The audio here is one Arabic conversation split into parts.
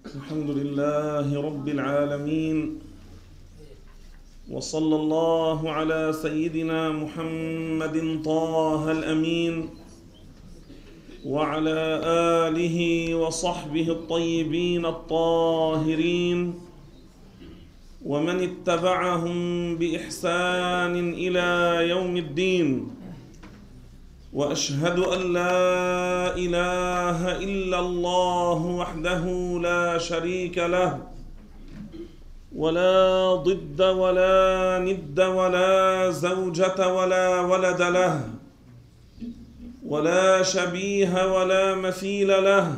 الحمد لله رب العالمين، وصلى الله على سيدنا محمد طه الأمين وعلى آله وصحبه الطيبين الطاهرين ومن اتبعهم بإحسان إلى يوم الدين. وأشهد أن لا إله إلا الله وحده لا شريك له، ولا ضد ولا ند ولا زوجة ولا ولد له، ولا شبيه ولا مثيل له،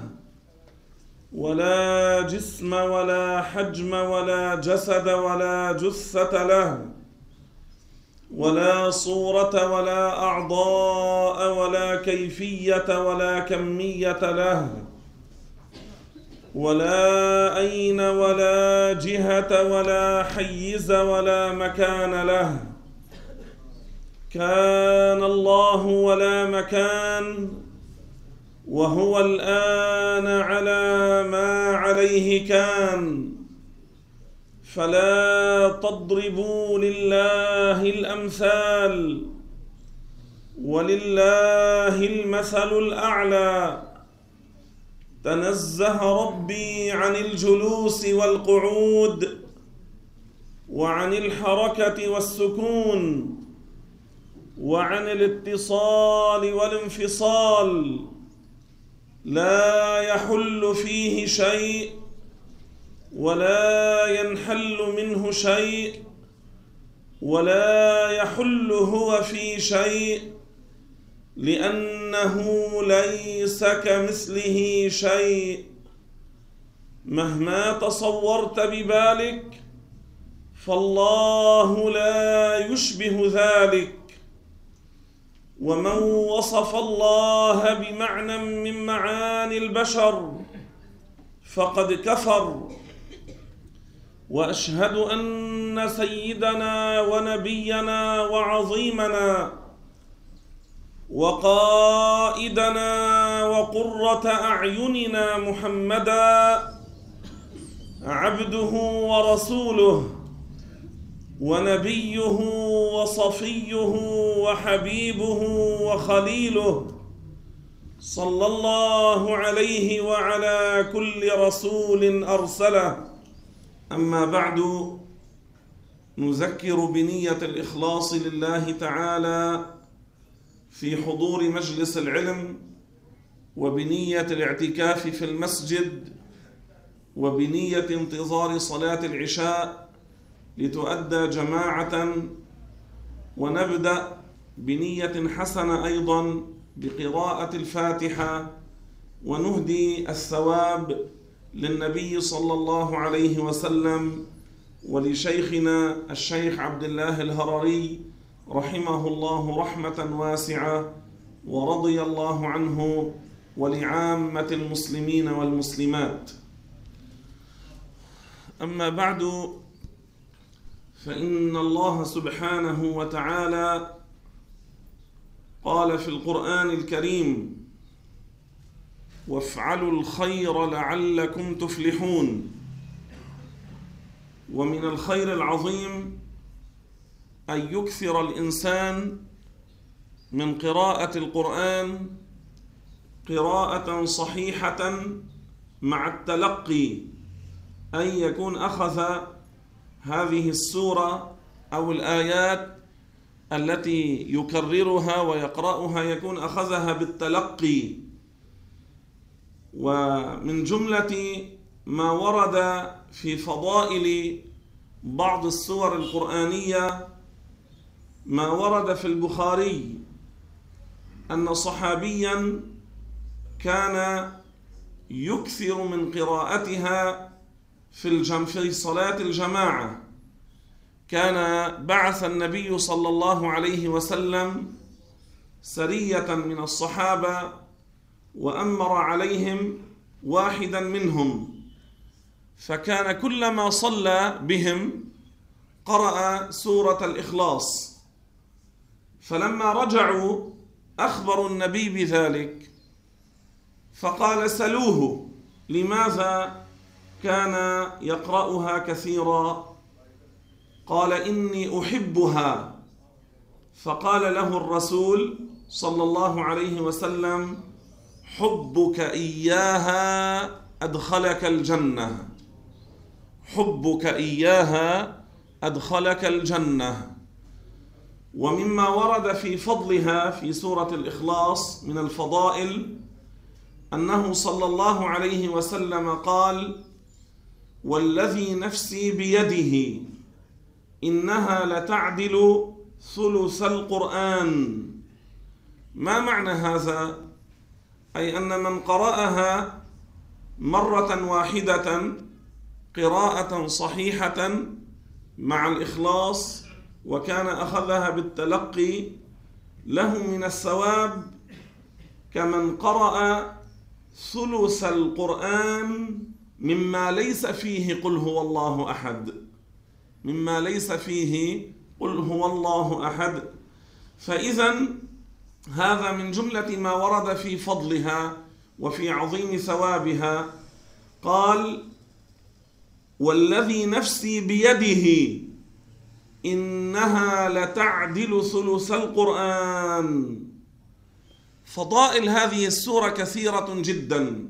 ولا جسم ولا حجم ولا جسد ولا جثة له، ولا صورة ولا أعضاء ولا كيفية ولا كمية له، ولا أين ولا جهة ولا حيز ولا مكان له. كان الله ولا مكان، وهو الآن على ما عليه كان. فلا تضربوا لله الأمثال، ولله المثل الأعلى. تنزه ربي عن الجلوس والقعود، وعن الحركة والسكون، وعن الاتصال والانفصال. لا يحل فيه شيء ولا ينحل منه شيء، ولا يحل هو في شيء، لأنه ليس كمثله شيء. مهما تصورت ببالك فالله لا يشبه ذلك. ومن وصف الله بمعنى من معاني البشر فقد كفر. وأشهد أن سيدنا ونبينا وعظيمنا وقائدنا وقرة أعيننا محمدا عبده ورسوله ونبيه وصفيه وحبيبه وخليله، صلى الله عليه وعلى كل رسول أرسله. أما بعد، نذكر بنية الإخلاص لله تعالى في حضور مجلس العلم، وبنية الاعتكاف في المسجد، وبنية انتظار صلاة العشاء لتؤدى جماعة. ونبدأ بنية حسنة أيضا بقراءة الفاتحة، ونهدي الثواب للنبي صلى الله عليه وسلم ولشيخنا الشيخ عبد الله الهرري رحمه الله رحمة واسعة ورضي الله عنه، ولعامة المسلمين والمسلمات. أما بعد، فإن الله سبحانه وتعالى قال في القرآن الكريم: وافعلوا الخير لعلكم تفلحون. ومن الخير العظيم أن يكثر الإنسان من قراءة القرآن قراءة صحيحة مع التلقي، أن يكون أخذ هذه السورة أو الآيات التي يكررها ويقرأها يكون أخذها بالتلقي. ومن جملة ما ورد في فضائل بعض السور القرآنية ما ورد في البخاري أن صحابيا كان يكثر من قراءتها في صلاة الجماعة. كان بعث النبي صلى الله عليه وسلم سرية من الصحابة وأمر عليهم واحدا منهم، فكان كلما صلى بهم قرأ سورة الإخلاص. فلما رجعوا أخبروا النبي بذلك، فقال: سلوه لماذا كان يقرأها كثيرا، قال: إني أحبها. فقال له الرسول صلى الله عليه وسلم: حبك إياها أدخلك الجنة، حبك إياها أدخلك الجنة. ومما ورد في فضلها في سورة الإخلاص من الفضائل أنه صلى الله عليه وسلم قال: والذي نفسي بيده إنها لتعدل ثلث القرآن. ما معنى هذا؟ أي أن من قرأها مرة واحدة قراءة صحيحة مع الإخلاص وكان أخذها بالتلقي له من الثواب كمن قرأ ثلث القرآن مما ليس فيه قل هو الله أحد، مما ليس فيه قل هو الله أحد. فإذن هذا من جملة ما ورد في فضلها وفي عظيم ثوابها. قال: والذي نفسي بيده إنها لتعدل ثلث القرآن. فضائل هذه السورة كثيرة جدا.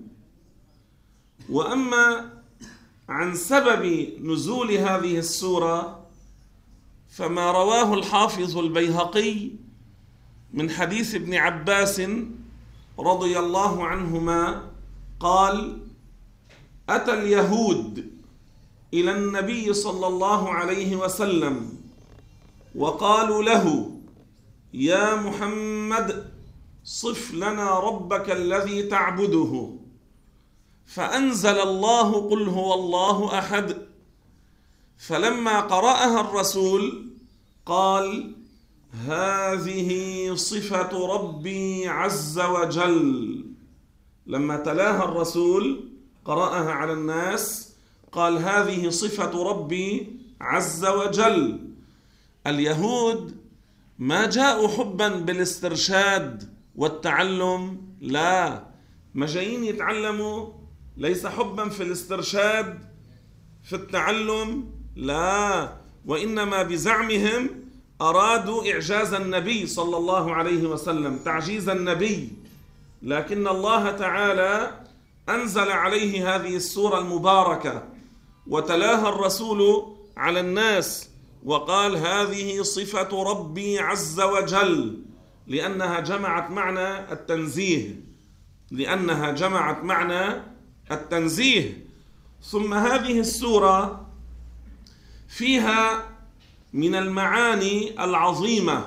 وأما عن سبب نزول هذه السورة فما رواه الحافظ البيهقي من حديث ابن عباس رضي الله عنهما قال: أتى اليهود إلى النبي صلى الله عليه وسلم وقالوا له: يا محمد صف لنا ربك الذي تعبده. فأنزل الله قل هو الله أحد. فلما قرأها الرسول قال: هذه صفة ربي عز وجل. لما تلاها الرسول قرأها على الناس قال: هذه صفة ربي عز وجل. اليهود ما جاءوا حبا بالاسترشاد والتعلم، لا، ما جايين يتعلموا، ليس حبا في الاسترشاد في التعلم، لا، وإنما بزعمهم أرادوا إعجاز النبي صلى الله عليه وسلم، تعجيز النبي. لكن الله تعالى أنزل عليه هذه السورة المباركة وتلاها الرسول على الناس وقال: هذه صفة ربي عز وجل، لأنها جمعت معنى التنزيه، لأنها جمعت معنى التنزيه. ثم هذه السورة فيها من المعاني العظيمة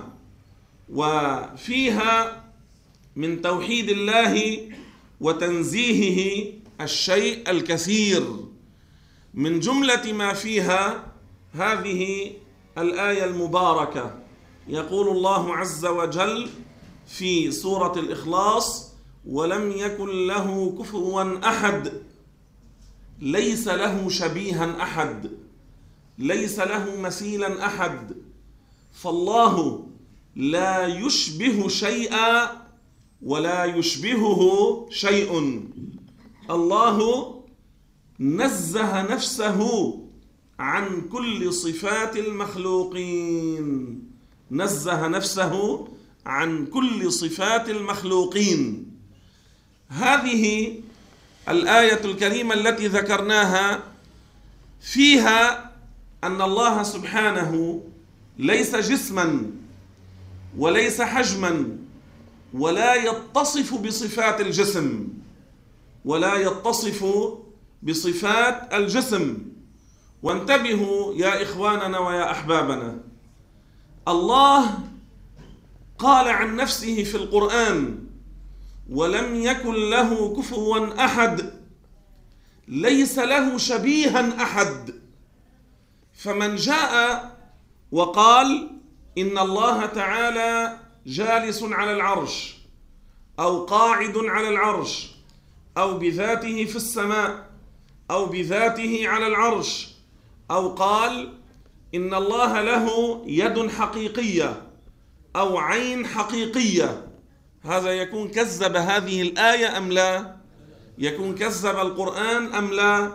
وفيها من توحيد الله وتنزيهه الشيء الكثير. من جملة ما فيها هذه الآية المباركة، يقول الله عز وجل في سورة الإخلاص: ولم يكن له كفوا أحد، ليس له شبيها أحد، ليس له مثيلا أحد. فالله لا يشبه شيئا ولا يشبهه شيء. الله نزه نفسه عن كل صفات المخلوقين، نزه نفسه عن كل صفات المخلوقين. هذه الآية الكريمة التي ذكرناها فيها أن الله سبحانه ليس جسما وليس حجما ولا يتصف بصفات الجسم، ولا يتصف بصفات الجسم. وانتبهوا يا إخواننا ويا أحبابنا، الله قال عن نفسه في القرآن: ولم يكن له كفوا أحد، ليس له شبيها أحد. فمن جاء وقال إن الله تعالى جالس على العرش أو قاعد على العرش أو بذاته في السماء أو بذاته على العرش، أو قال إن الله له يد حقيقية أو عين حقيقية، هذا يكون كذب هذه الآية أم لا؟ يكون كذب القرآن أم لا؟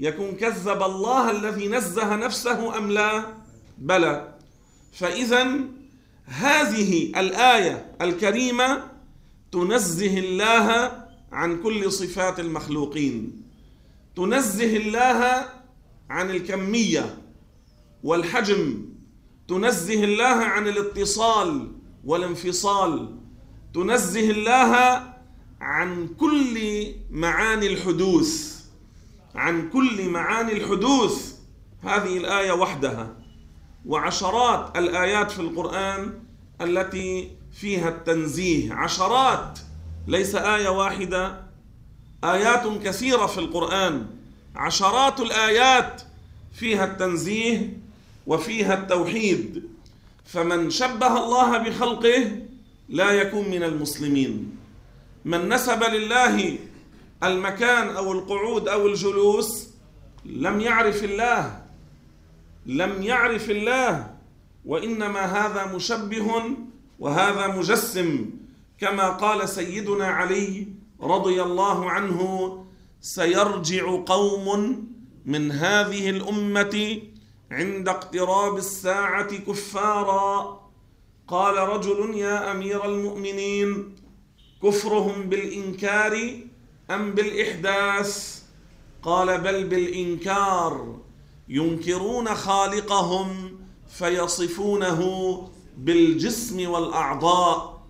يكون كذب الله الذي نزه نفسه أم لا؟ بلى. فإذا هذه الآية الكريمة تنزه الله عن كل صفات المخلوقين، تنزه الله عن الكمية والحجم، تنزه الله عن الاتصال والانفصال، تنزه الله عن كل معاني الحدوث، عن كل معاني الحدوث. هذه الآية وحدها، وعشرات الآيات في القرآن التي فيها التنزيه، عشرات، ليس آية واحدة، آيات كثيرة في القرآن، عشرات الآيات فيها التنزيه وفيها التوحيد. فمن شبه الله بخلقه لا يكون من المسلمين. من نسب لله المكان أو القعود أو الجلوس لم يعرف الله، لم يعرف الله، وإنما هذا مشبه وهذا مجسم، كما قال سيدنا علي رضي الله عنه: سيرجع قوم من هذه الأمة عند اقتراب الساعة كفارا. قال رجل: يا أمير المؤمنين، كفرهم بالإنكار أم بالإحداث؟ قال: بل بالإنكار، ينكرون خالقهم فيصفونه بالجسم والأعضاء،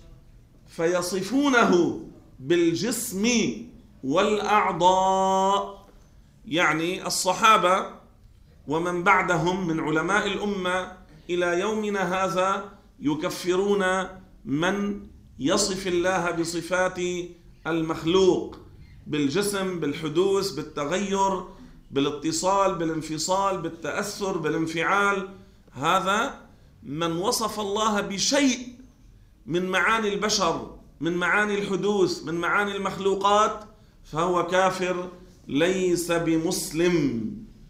فيصفونه بالجسم والأعضاء. يعني الصحابة ومن بعدهم من علماء الأمة إلى يومنا هذا يكفرون من يصف الله بصفات المخلوق، بالجسم، بالحدوث، بالتغير، بالاتصال، بالانفصال، بالتأثر، بالانفعال. هذا من وصف الله بشيء من معاني البشر، من معاني الحدوث، من معاني المخلوقات، فهو كافر ليس بمسلم.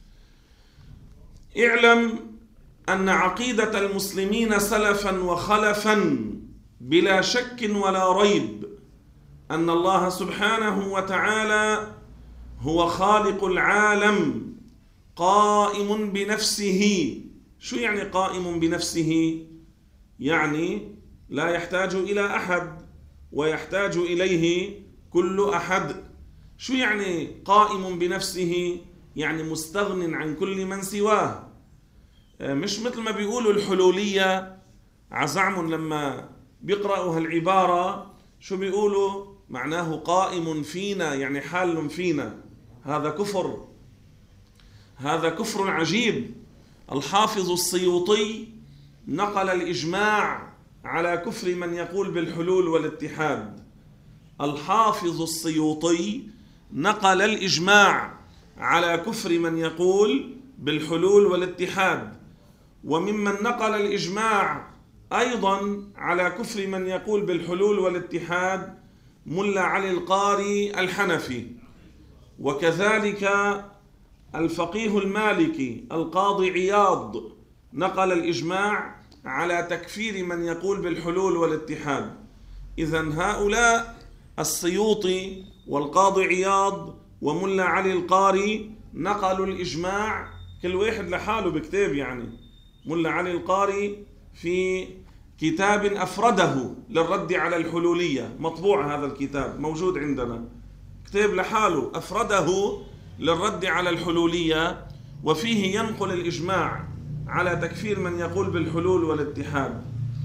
اعلم أن عقيدة المسلمين سلفا وخلفا بلا شك ولا ريب أن الله سبحانه وتعالى هو خالق العالم، قائم بنفسه. شو يعني قائم بنفسه؟ يعني لا يحتاج إلى أحد ويحتاج إليه كل أحد. شو يعني قائم بنفسه؟ يعني مستغن عن كل من سواه. مش مثل ما بيقولوا الحلولية عزعم لما بيقرأوا هالعبارة، شو بيقولوا؟ معناه قائم فينا، يعني حال فينا. هذا كفر، هذا كفر عجيب. الحافظ السيوطي نقل الإجماع على كفر من يقول بالحلول والاتحاد. الحافظ السيوطي نقل الإجماع على كفر من يقول بالحلول والاتحاد. وممن نقل الإجماع أيضا على كفر من يقول بالحلول والاتحاد ملا علي القاري الحنفي، وكذلك الفقيه المالكي القاضي عياض نقل الإجماع على تكفير من يقول بالحلول والاتحاد. إذن هؤلاء السيوطي والقاضي عياض وملا علي القاري نقلوا الإجماع، كل واحد لحاله بكتاب. يعني ملا علي القاري في كتاب أفرده للرد على الحلولية، مطبوع هذا الكتاب موجود عندنا، كتاب لحاله أفرده للرد على الحلولية، وفيه ينقل الإجماع على تكفير من يقول بالحلول والاتحاد.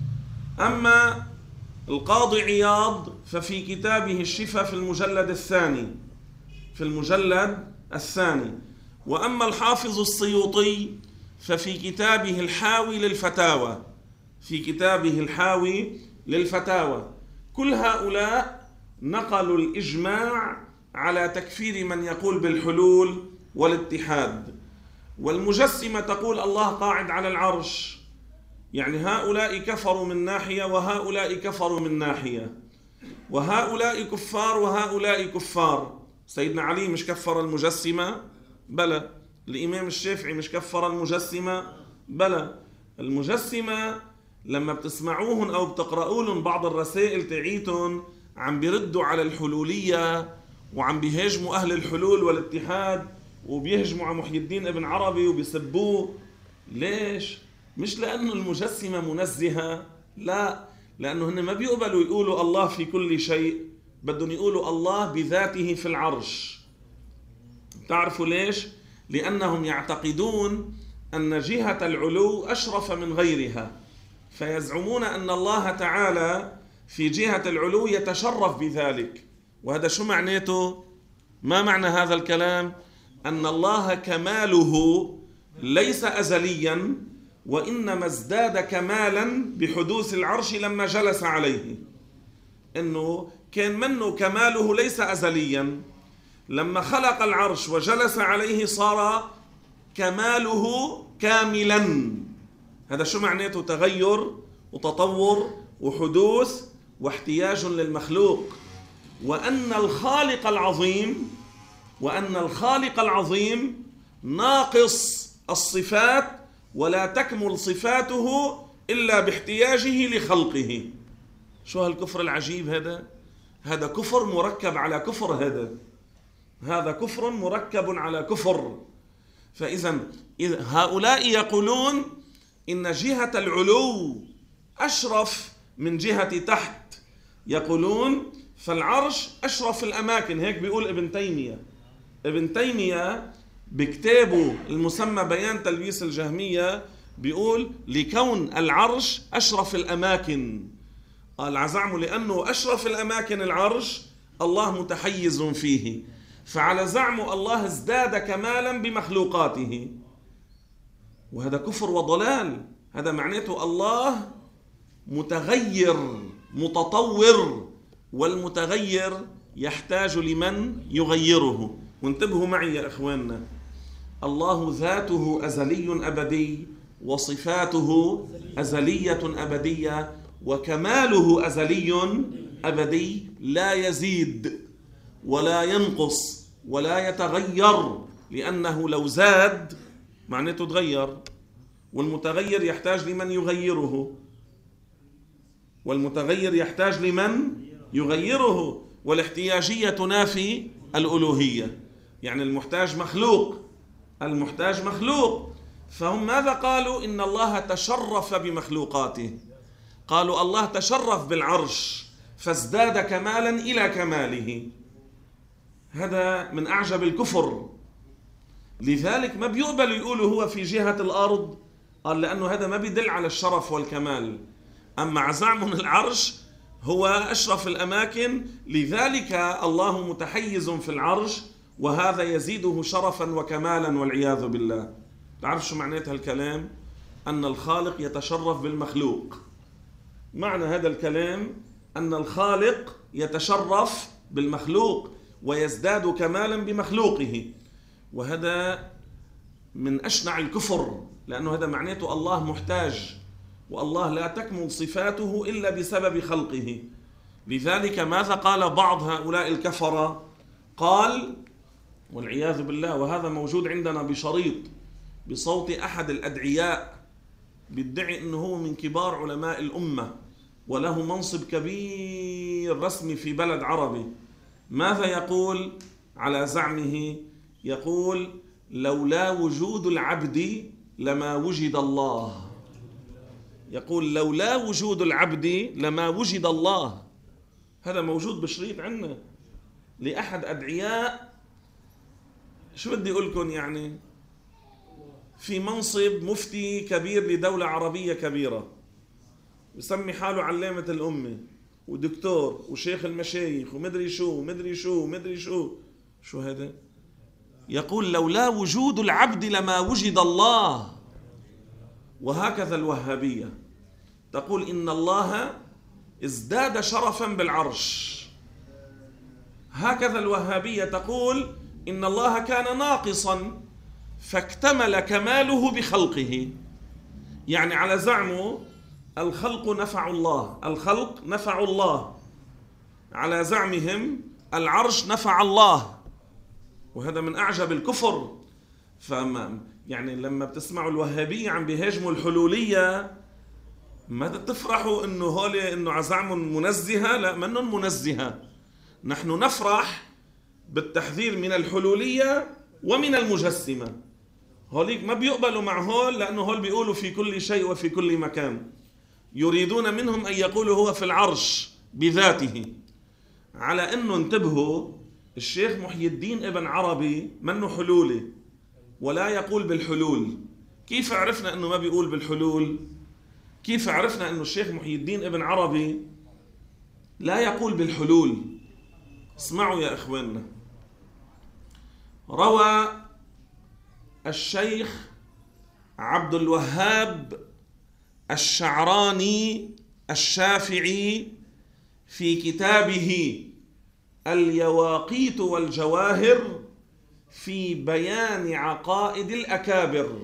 أما القاضي عياض ففي كتابه الشفاء في المجلد الثاني، في المجلد الثاني. وأما الحافظ السيوطي ففي كتابه الحاوي للفتاوى، في كتابه الحاوي للفتاوى. كل هؤلاء نقلوا الإجماع على تكفير من يقول بالحلول والاتحاد. والمجسمة تقول الله قاعد على العرش، يعني هؤلاء كفروا من ناحية وهؤلاء كفروا من ناحية، وهؤلاء كفار وهؤلاء كفار. سيدنا علي مش كفر المجسمة؟ بلى. الإمام الشافعي مش كفر المجسمة؟ بلى. المجسمة لما بتسمعوهن أو بتقرأوا بعض الرسائل تعيتون عم بيردوا على الحلولية وعم بيهاجموا أهل الحلول والاتحاد وبيهجموا على محي الدين ابن عربي وبيسبوه. ليش؟ مش لأنه المجسمة منزهة، لا، لأنه هن ما بيقبلوا يقولوا الله في كل شيء، بدهم يقولوا الله بذاته في العرش. تعرفوا ليش؟ لأنهم يعتقدون أن جهة العلو أشرف من غيرها، فيزعمون أن الله تعالى في جهة العلو يتشرف بذلك. وهذا شو معناته؟ ما معنى هذا الكلام؟ أن الله كماله ليس أزليا، وإنما ازداد كمالا بحدوث العرش لما جلس عليه. إنه كان منه كماله ليس أزليا، لما خلق العرش وجلس عليه صار كماله كاملا. هذا شو معناته؟ تغير وتطور وحدوث واحتياج للمخلوق. وأن الخالق العظيم ناقص الصفات، ولا تكمل صفاته إلا باحتياجه لخلقه. شو هالكفر العجيب هذا؟ هذا كفر مركب على كفر، هذا كفر مركب على كفر. فإذا هؤلاء يقولون إن جهة العلو أشرف من جهة تحت، يقولون فالعرش أشرف الأماكن. هيك بيقول ابن تيمية بكتابه المسمى بيان تلبيس الجهمية بيقول لكون العرش أشرف الأماكن، قال زعموا لأنه أشرف الأماكن العرش الله متحيز فيه، فعلى زعمه الله ازداد كمالا بمخلوقاته. وهذا كفر وضلال. هذا معناته الله متغير متطور، والمتغير يحتاج لمن يغيره. وانتبهوا معي يا إخواننا، الله ذاته أزلي أبدي، وصفاته أزلية أبدية، وكماله أزلي أبدي، لا يزيد ولا ينقص ولا يتغير، لأنه لو زاد معناته تغير، والمتغير يحتاج لمن يغيره، والاحتياجية تنافي الألوهية. يعني المحتاج مخلوق. فهم ماذا قالوا؟ إن الله تشرف بمخلوقاته. قالوا الله تشرف بالعرش فازداد كمالا إلى كماله. هذا من أعجب الكفر. لذلك ما بيقبلوا يقولوا هو في جهة الأرض، قال لأنه هذا ما بيدل على الشرف والكمال. أما زعمهم العرش هو أشرف الأماكن، لذلك الله متحيز في العرش، وهذا يزيده شرفا وكمالا والعياذ بالله. تعرف شو معنات هالكلام؟ أن الخالق يتشرف بالمخلوق. معنى هذا الكلام أن الخالق يتشرف بالمخلوق ويزداد كمالا بمخلوقه، وهذا من أشنع الكفر، لأنه هذا معناته الله محتاج، والله لا تكمل صفاته إلا بسبب خلقه. لذلك ماذا قال بعض هؤلاء الكفرة؟ قال والعياذ بالله، وهذا موجود عندنا بشريط بصوت أحد الأدعياء بيدعي أنه هو من كبار علماء الأمة وله منصب كبير رسمي في بلد عربي. ماذا يقول على زعمه؟ يقول لولا وجود العبد لما وجد الله. يقول لولا وجود العبد لما وجد الله. هذا موجود بشريط عندنا لأحد أدعياء، شو بدي أقولكم، يعني في منصب مفتي كبير لدولة عربية كبيرة، يسمي حاله علامة الأمة ودكتور وشيخ المشايخ ومدري شو. شو هذا؟ يقول لولا وجود العبد لما وجد الله. وهكذا الوهابية تقول إن الله ازداد شرفا بالعرش. هكذا الوهابية تقول إن الله كان ناقصا فاكتمل كماله بخلقه. يعني على زعمه الخلق نفع الله، على زعمهم العرش نفع الله، وهذا من أعجب الكفر. يعني لما بتسمعوا الوهابية عم بيهاجموا الحلولية ما تفرحوا إنه عزعمهم منزهة، لا، منهم منزهة. نحن نفرح بالتحذير من الحلولية ومن المجسمة. هوليك ما بيقبلوا مع هول، لأنه هول بيقولوا في كل شيء وفي كل مكان. يريدون منهم أن يقولوا هو في العرش بذاته. على أنه انتبهوا، الشيخ محي الدين ابن عربي منه حلولي ولا يقول بالحلول. كيف عرفنا أنه ما بيقول بالحلول؟ كيف عرفنا أنه الشيخ محي الدين ابن عربي لا يقول بالحلول؟ اسمعوا يا إخواننا. روى الشيخ عبد الوهاب الشعراني الشافعي في كتابه اليواقيت والجواهر في بيان عقائد الأكابر،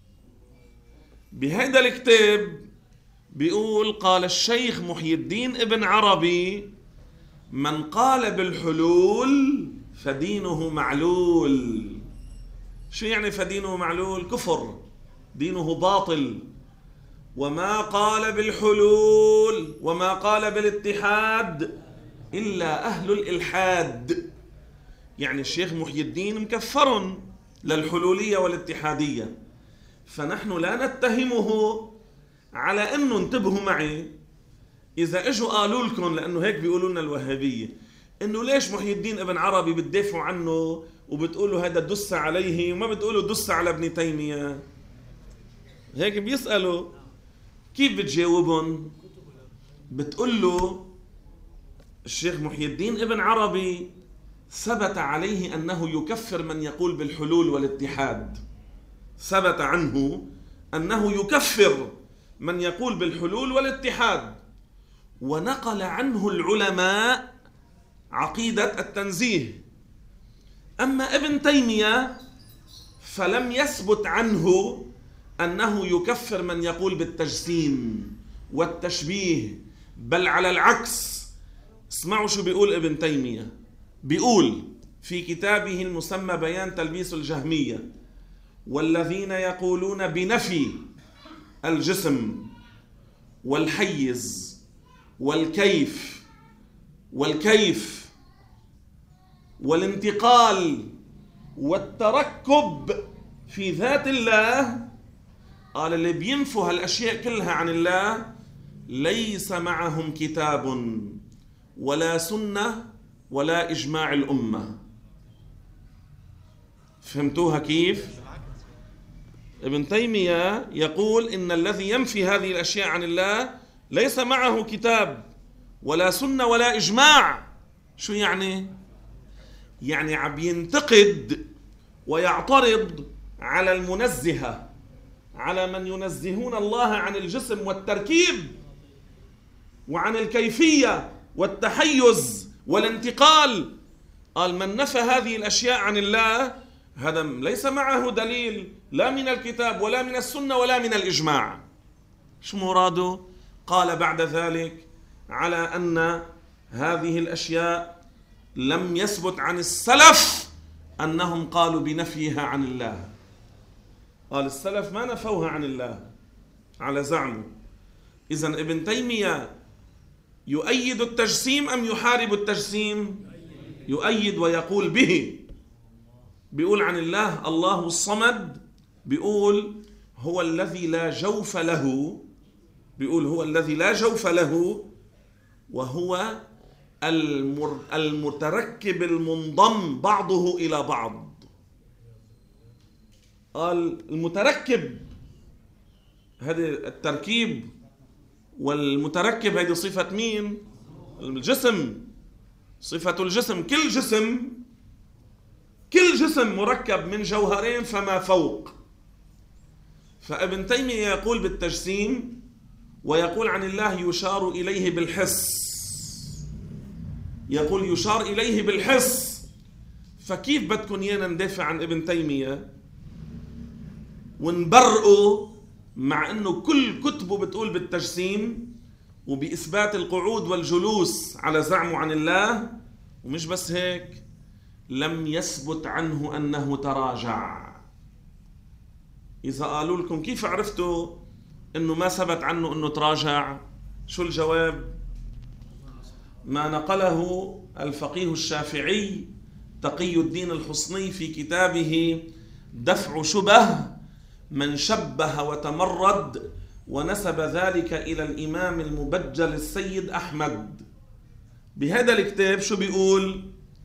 بهذا الكتاب بيقول: قال الشيخ محي الدين ابن عربي: من قال بالحلول فدينه معلول. شو يعني فدينه معلول؟ كفر، دينه باطل. وما قال بالحلول وما قال بالاتحاد إلا أهل الإلحاد. يعني الشيخ محي الدين مكفر للحلولية والاتحادية، فنحن لا نتهمه على أنه، انتبهوا معي، إذا إجوا قالوا لكم، لأنه هيك بيقولوا لنا الوهابية، إنه ليش محي الدين ابن عربي بتدافعوا عنه وبتقولوا هذا دس عليه وما بتقولوا دس على ابن تيمية، هيك بيسألوا، كيف بتجاوبهم؟ بتقول له الشيخ محي الدين ابن عربي ثبت عليه أنه يكفر من يقول بالحلول والاتحاد، ثبت عنه أنه يكفر من يقول بالحلول والاتحاد، ونقل عنه العلماء عقيدة التنزيه. أما ابن تيمية فلم يثبت عنه أنه يكفر من يقول بالتجسيم والتشبيه، بل على العكس. اسمعوا شو بيقول ابن تيمية. بيقول في كتابه المسمى بيان تلبيس الجهمية: والذين يقولون بنفي الجسم والحيز والكيف والانتقال والتركب في ذات الله، قال اللي بينفوا هالأشياء كلها عن الله ليس معهم كتاب ولا سنة ولا إجماع الأمة. فهمتوها كيف؟ ابن تيمية يقول إن الذي ينفي هذه الأشياء عن الله ليس معه كتاب ولا سنة ولا إجماع. شو يعني؟ يعني عم ينتقد ويعترض على المنزهة، على من ينزهون الله عن الجسم والتركيب وعن الكيفية والتحيز والانتقال. قال من نفى هذه الأشياء عن الله هذا ليس معه دليل لا من الكتاب ولا من السنة ولا من الإجماع. شو مراده؟ قال بعد ذلك على أن هذه الأشياء لم يثبت عن السلف أنهم قالوا بنفيها عن الله. قال السلف ما نفوها عن الله على زعمه. إذن ابن تيمية يؤيد التجسيم أم يحارب التجسيم؟ يؤيد ويقول به. بيقول عن الله: الله الصمد، بيقول هو الذي لا جوف له، بيقول هو الذي لا جوف له، وهو المتركب المنضم بعضه إلى بعض. قال المتركب، هذا التركيب والمتركب هذه صفة مين؟ الجسم، صفة الجسم. كل جسم مركب من جوهرين فما فوق. فابن تيمية يقول بالتجسيم ويقول عن الله يشار إليه بالحس، يقول يشار إليه بالحس. فكيف بدكن يانا ندافع عن ابن تيمية ونبرئه مع أنه كل كتبه بتقول بالتجسيم وبإثبات القعود والجلوس على زعمه عن الله؟ ومش بس هيك، لم يثبت عنه أنه تراجع. إذا قالوا لكم كيف عرفتوا أنه ما ثبت عنه أنه تراجع، شو الجواب؟ ما نقله الفقيه الشافعي تقي الدين الحصني في كتابه دفع شبه من شبه وتمرد، ونسب ذلك إلى الإمام المبجل السيد أحمد. بهذا الكتاب شو بيقول؟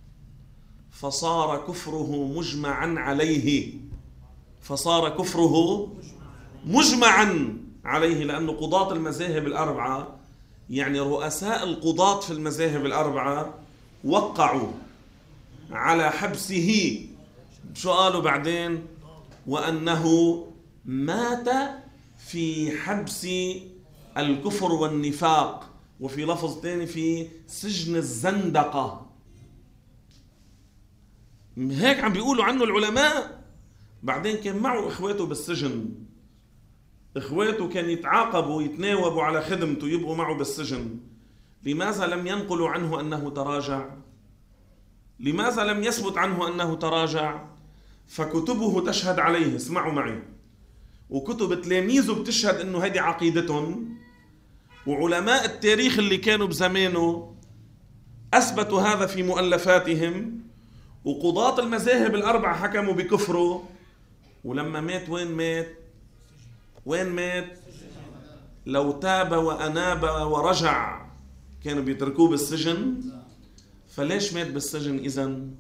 فصار كفره مجمعا عليه. فصار كفره مجمعا عليه، لأنه قضاة المذاهب الأربعة، يعني رؤساء القضاة في المذاهب الأربعة، وقعوا على حبسه. شو قالوا بعدين؟ وأنه مات في حبس الكفر والنفاق، وفي لفظ ثاني في سجن الزندقة. هيك عم بيقولوا عنه العلماء. بعدين كان معه إخواته بالسجن، إخواته كان يتعاقبوا يتناوبوا على خدمته يبقوا معه بالسجن. لماذا لم ينقلوا عنه أنه تراجع؟ لماذا لم يثبت عنه أنه تراجع؟ فكتبه تشهد عليه، اسمعوا معي، وكتب تلاميذه بتشهد أنه هذه عقيدتهم، وعلماء التاريخ اللي كانوا بزمانه أثبتوا هذا في مؤلفاتهم، وقضاة المذاهب الأربعة حكموا بكفره. ولما مات وين مات؟ وين مات؟ لو تاب وأناب ورجع كانوا بيتركوه بالسجن. فليش مات بالسجن إذن؟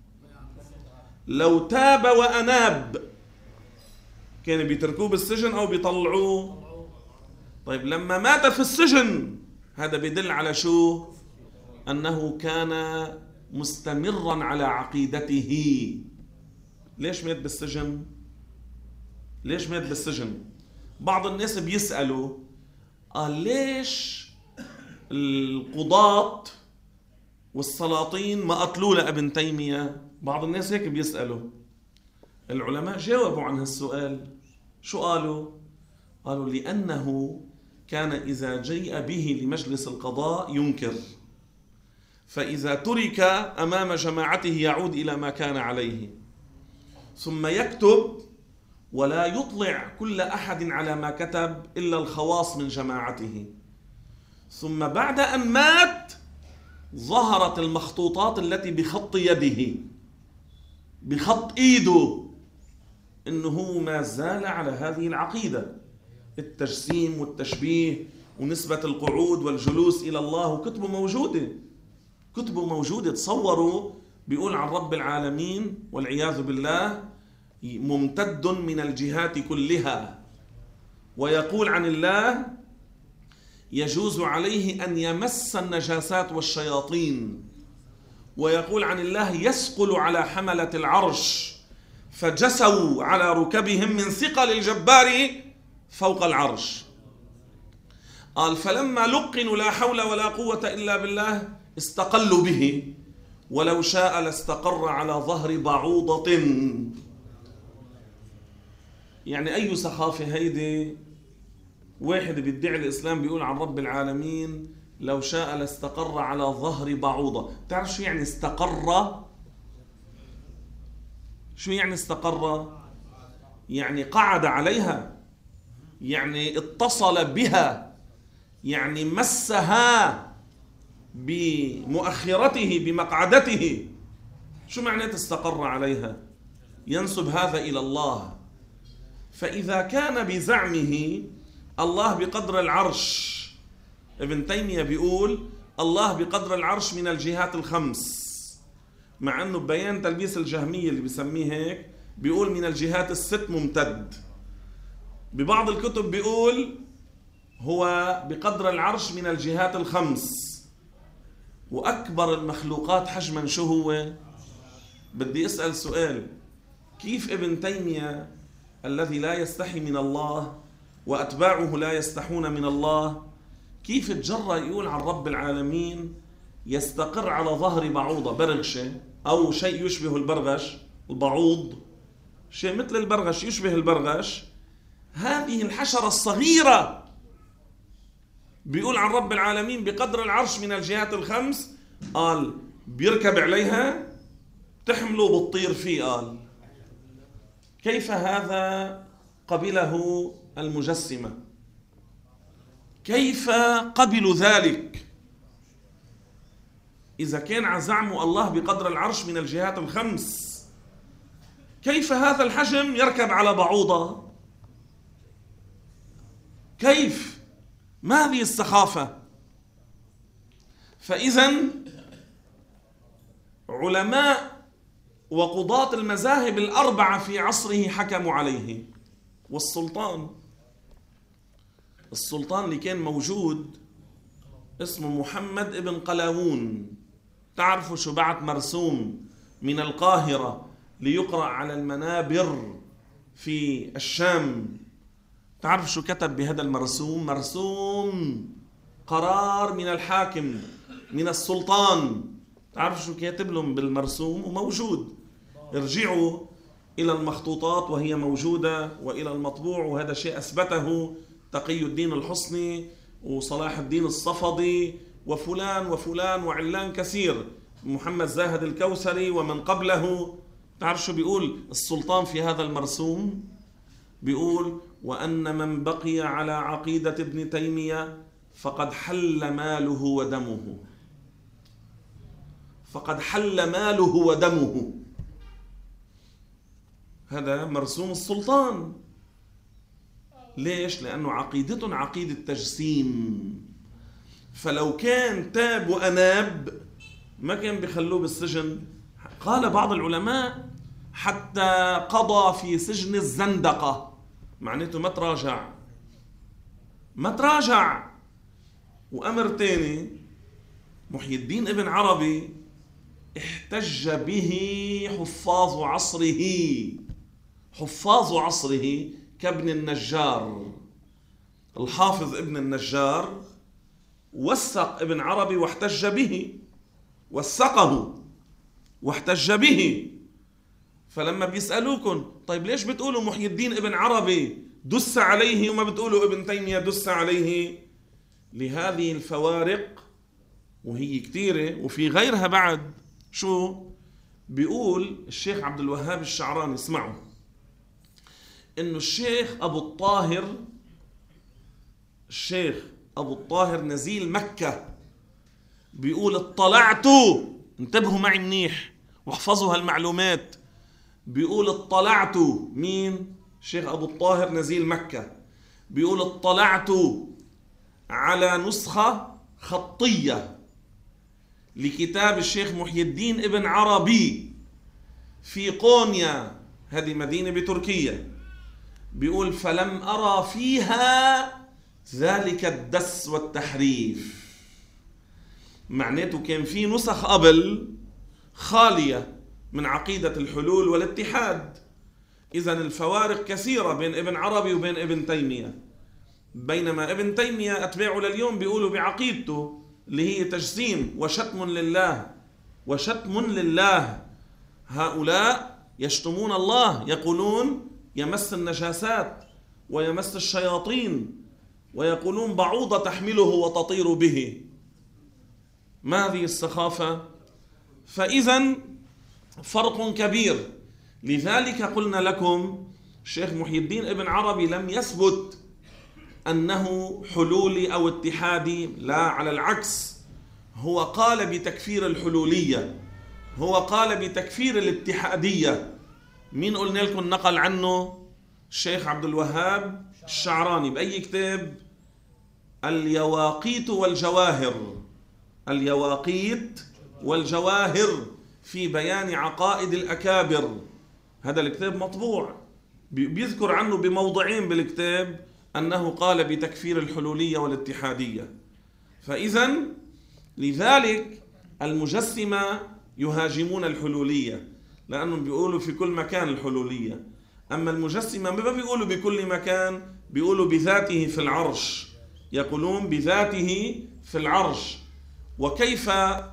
لو تاب وأناب كانوا بيتركوه بالسجن أو بيطلعوه. طيب لما مات في السجن هذا بيدل على شو؟ أنه كان مستمرا على عقيدته. ليش مات بالسجن؟ ليش مات بالسجن؟ بعض الناس بيسألوا ليش القضاة والسلاطين ما قتلوا لابن تيمية؟ بعض الناس هيك بيسألوا. العلماء جاوبوا عن هالسؤال. شو قالوا؟ قالوا لأنه كان إذا جيء به لمجلس القضاء ينكر، فإذا ترك أمام جماعته يعود إلى ما كان عليه، ثم يكتب ولا يطلع كل أحد على ما كتب إلا الخواص من جماعته. ثم بعد أن مات ظهرت المخطوطات التي بخط يده، بخط إيده، إنه هو ما زال على هذه العقيدة، التجسيم والتشبيه ونسبة القعود والجلوس إلى الله. وكتبه موجودة، كتبه موجودة. تصوروا بيقول عن رب العالمين والعياذ بالله ممتد من الجهات كلها، ويقول عن الله يجوز عليه أن يمس النجاسات والشياطين، ويقول عن الله يسقل على حملة العرش فجسوا على ركبهم من ثقل الجبار فوق العرش. قال فلما لقنوا لا حول ولا قوة إلا بالله استقلوا به، ولو شاء لاستقر على ظهر بعوضة. يعني أي سخافة هيدي؟ واحد بيدعي الإسلام بيقول عن رب العالمين لو شاء لاستقر على ظهر بعوضة. تعرف شو يعني استقر؟ شو يعني استقر؟ يعني قعد عليها، يعني اتصل بها، يعني مسها بمؤخرته بمقعدته. شو معنى استقر عليها؟ ينسب هذا إلى الله. فإذا كان بزعمه الله بقدر العرش، ابن تيمية بيقول الله بقدر العرش من الجهات الخمس، مع أنه ببيان تلبيس الجهمية اللي بيسميه هيك بيقول من الجهات الست ممتد. ببعض الكتب بيقول هو بقدر العرش من الجهات الخمس. وأكبر المخلوقات حجما شو هو؟ بدي أسأل سؤال، كيف ابن تيمية الذي لا يستحي من الله وأتباعه لا يستحون من الله، كيف تجرأ يقول عن رب العالمين يستقر على ظهر بعوضة، برغشة أو شيء يشبه البرغش، البعوض شيء مثل البرغش يشبه البرغش، هذه الحشرة الصغيرة بيقول عن رب العالمين بقدر العرش من الجهات الخمس. قال بيركب عليها تحمله بتطير فيه. قال كيف هذا قبله المجسمة؟ كيف قبلوا ذلك؟ إذا كان عزعمه الله بقدر العرش من الجهات الخمس، كيف هذا الحجم يركب على بعوضة؟ كيف؟ ما هذه السخافة؟ فإذا علماء وقضاة المذاهب الأربعة في عصره حكموا عليه. والسلطان اللي كان موجود اسمه محمد ابن قلاوون. تعرفوا شو بعت مرسوم من القاهرة ليقرأ على المنابر في الشام؟ تعرف شو كتب بهذا المرسوم؟ مرسوم قرار من الحاكم من السلطان. تعرف شو كاتب لهم بالمرسوم؟ وموجود، ارجعوا إلى المخطوطات وهي موجودة، وإلى المطبوع، وهذا شيء أثبته تقي الدين الحصني وصلاح الدين الصفدي وفلان وفلان وعلان كثير، محمد زاهد الكوثري ومن قبله. تعرف شو بيقول السلطان في هذا المرسوم؟ بيقول: وأن من بقي على عقيدة ابن تيمية فقد حل ماله ودمه. فقد حل ماله ودمه. هذا مرسوم السلطان. ليش؟ لأنه عقيدتهم عقيدة تجسيم، فلو كان تاب وأناب ما كان بيخلوه بالسجن. قال بعض العلماء حتى قضى في سجن الزندقة، معناته ما تراجع. وأمر تاني، محي الدين ابن عربي احتج به حفاظ عصره كابن النجار. الحافظ ابن النجار وثق ابن عربي واحتج به، وثقه واحتج به. فلما بيسألوكم طيب ليش بتقولوا محي الدين ابن عربي دس عليه وما بتقولوا ابن تيمية دس عليه؟ لهذه الفوارق، وهي كتيرة وفي غيرها بعد. شو بيقول الشيخ عبد الوهاب الشعراني؟ اسمعوا، انه الشيخ ابو الطاهر نزيل مكة بيقول: اطلعتوا، انتبهوا معي منيح واحفظوا هالمعلومات، بيقول اطلعتوا. مين؟ الشيخ ابو الطاهر نزيل مكة بيقول: اطلعتوا على نسخة خطية لكتاب الشيخ محي الدين ابن عربي في قونيا، هذه مدينة بتركيا. بيقول: فلم أرى فيها ذلك الدس والتحريف. معناته كان في نسخ قبل خالية من عقيدة الحلول والاتحاد. إذن الفوارق كثيرة بين ابن عربي وبين ابن تيمية، بينما ابن تيمية أتباعه لليوم بيقولوا بعقيدته اللي هي تجسيم وشتم لله. هؤلاء يشتمون الله، يقولون يمس النجاسات ويمس الشياطين، ويقولون بعوضة تحمله وتطير به. ما هذه السخافة؟ فإذا فرق كبير. لذلك قلنا لكم الشيخ محي الدين ابن عربي لم يثبت أنه حلولي أو اتحادي، لا، على العكس، هو قال بتكفير الحلولية، هو قال بتكفير الاتحادية. مين قلنا لكم نقل عنه؟ الشيخ عبد الوهاب الشعراني بأي كتاب؟ اليواقيت والجواهر في بيان عقائد الأكابر. هذا الكتاب مطبوع، بيذكر عنه بموضعين بالكتاب أنه قال بتكفير الحلولية والاتحادية. فإذا لذلك المجسمة يهاجمون الحلولية لأنهم بيقولوا في كل مكان الحلولية، أما المجسمة ما بيقولوا بكل مكان، بيقولوا بذاته في العرش، يقولون بذاته في العرش. وكيف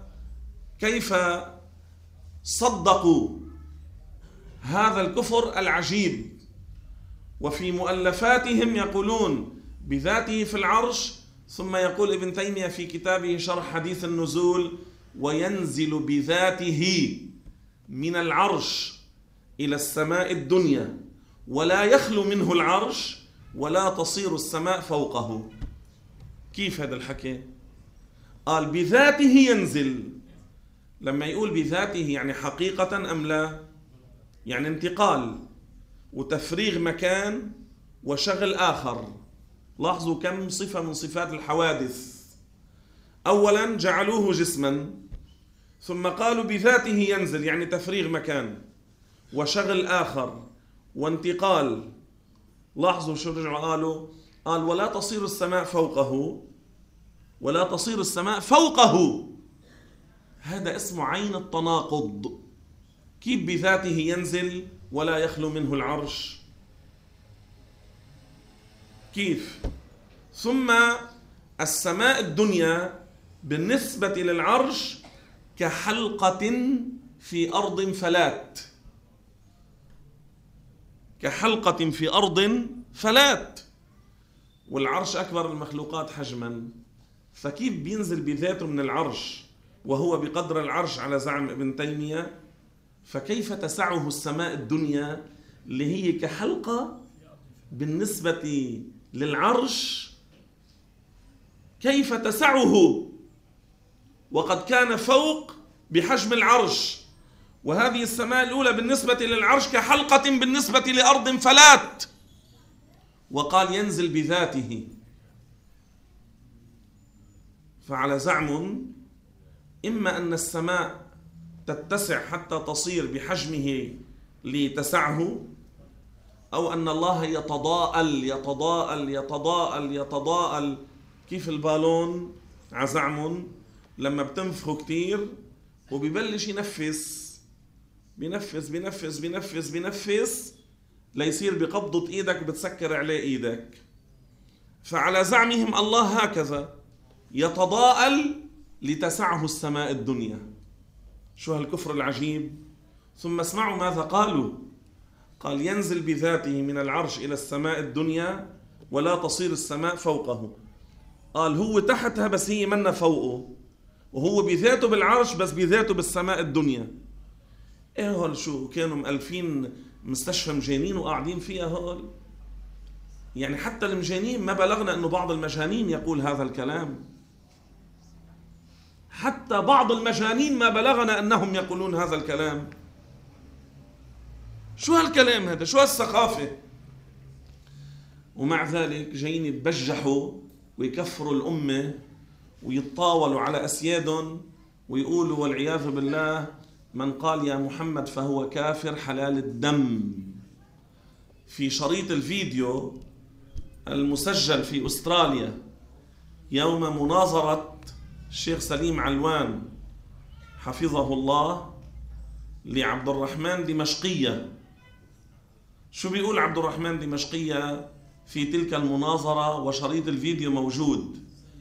صدقوا هذا الكفر العجيب؟ وفي مؤلفاتهم يقولون بذاته في العرش، ثم يقول ابن تيمية في كتابه شرح حديث النزول: وينزل بذاته من العرش إلى السماء الدنيا ولا يخلو منه العرش ولا تصير السماء فوقه. كيف هذا الحكي؟ قال بذاته ينزل، لما يقول بذاته يعني حقيقة أم لا؟ يعني انتقال وتفريغ مكان وشغل آخر. لاحظوا كم صفة من صفات الحوادث. أولا جعلوه جسما، ثم قالوا بذاته ينزل يعني تفريغ مكان وشغل آخر وانتقال. لاحظوا شو رجعوا قالوا؟ قال ولا تصير السماء فوقه، ولا تصير السماء فوقه. هذا اسمه عين التناقض. كيف بذاته ينزل ولا يخلو منه العرش؟ كيف؟ ثم السماء الدنيا بالنسبة للعرش كحلقة في أرض فلات، كحلقة في أرض فلات، والعرش أكبر المخلوقات حجما، فكيف بينزل بذاته من العرش وهو بقدر العرش على زعم ابن تيمية؟ فكيف تسعه السماء الدنيا اللي هي كحلقة بالنسبة للعرش؟ كيف تسعه وقد كان فوق بحجم العرش؟ وهذه السماء الأولى بالنسبة للعرش كحلقة بالنسبة لأرض فلات، وقال ينزل بذاته. فعلى زعم إما أن السماء تتسع حتى تصير بحجمه لتسعه، أو أن الله يتضاءل يتضاءل يتضاءل يتضاءل، كيف البالون على زعم لما بتنفخه كتير وبيبلش ينفس بنفس بنفس بنفس بنفس ليصير بقبضة إيدك بتسكر عليه إيدك. فعلى زعمهم الله هكذا يتضاءل لتسعه السماء الدنيا. شو هالكفر العجيب؟ ثم اسمعوا ماذا قالوا. قال ينزل بذاته من العرش إلى السماء الدنيا ولا تصير السماء فوقه. قال هو تحتها بس هي منا فوقه، وهو بذاته بالعرش بس بذاته بالسماء الدنيا. ايه هول شو كانوا مألفين مستشفى مجانين وقاعدين فيها هول؟ يعني حتى المجانين ما بلغنا انه بعض المجانين يقول هذا الكلام. حتى بعض المجانين ما بلغنا انهم يقولون هذا الكلام. شو هالكلام هذا؟ شو هالسخافة؟ ومع ذلك جايين يتبجحوا ويكفروا الأمة ويتطاولوا على أسيادهم ويقولوا والعياذ بالله من قال يا محمد فهو كافر حلال الدم. في شريط الفيديو المسجل في أستراليا يوم مناظرة الشيخ سليم علوان حفظه الله لعبد الرحمن دمشقية، شو بيقول عبد الرحمن دمشقية في تلك المناظرة وشريط الفيديو موجود؟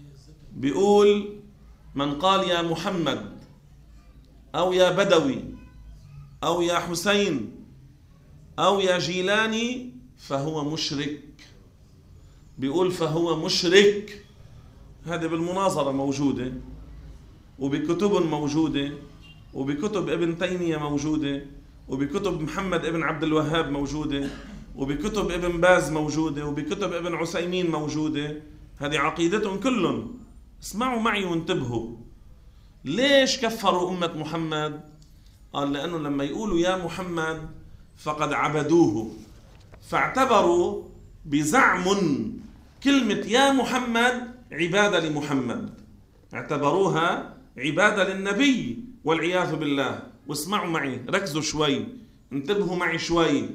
بيقول من قال يا محمد أو يا بدوي أو يا حسين أو يا جيلاني فهو مشرك. بيقول فهو مشرك. هذا بالمناظرة موجودة وبكتب موجودة وبكتب ابن تيمية موجودة وبكتب محمد ابن عبد الوهاب موجودة وبكتب ابن باز موجودة وبكتب ابن عثيمين موجودة. هذه عقيدتهم كلهم. اسمعوا معي وانتبهوا. ليش كفروا أمة محمد؟ قال لأنه لما يقولوا يا محمد فقد عبدوه، فاعتبروا بزعم كلمة يا محمد عبادة لمحمد، اعتبروها عبادة للنبي والعياذ بالله. واسمعوا معي، ركزوا شوي، انتبهوا معي شوي.